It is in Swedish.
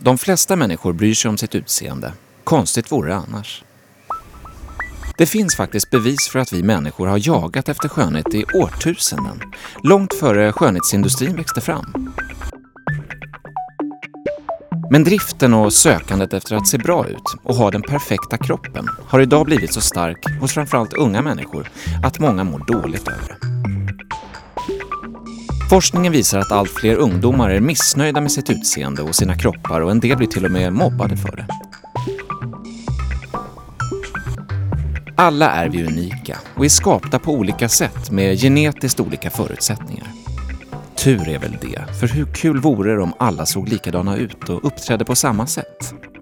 De flesta människor bryr sig om sitt utseende. Konstigt vore det annars. Det finns faktiskt bevis för att vi människor har jagat efter skönhet i årtusenden, långt före skönhetsindustrin växte fram. Men driften och sökandet efter att se bra ut och ha den perfekta kroppen har idag blivit så stark hos framförallt unga människor att många mår dåligt över det. Forskningen visar att allt fler ungdomar är missnöjda med sitt utseende och sina kroppar och en del blir till och med mobbade för det. Alla är vi unika och är skapta på olika sätt med genetiskt olika förutsättningar. Tur är väl det, för hur kul vore det om alla såg likadana ut och uppträdde på samma sätt?